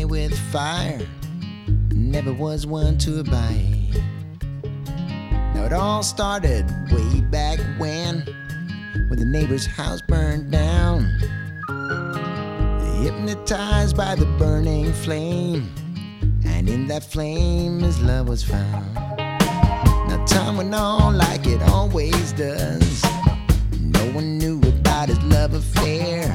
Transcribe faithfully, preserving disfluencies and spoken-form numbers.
with fire, never was one to abide. Now it all started way back when, when the neighbor's house burned down. Hypnotized by the burning flame, and in that flame his love was found. Now time went on like it always does. No one knew about his love affair.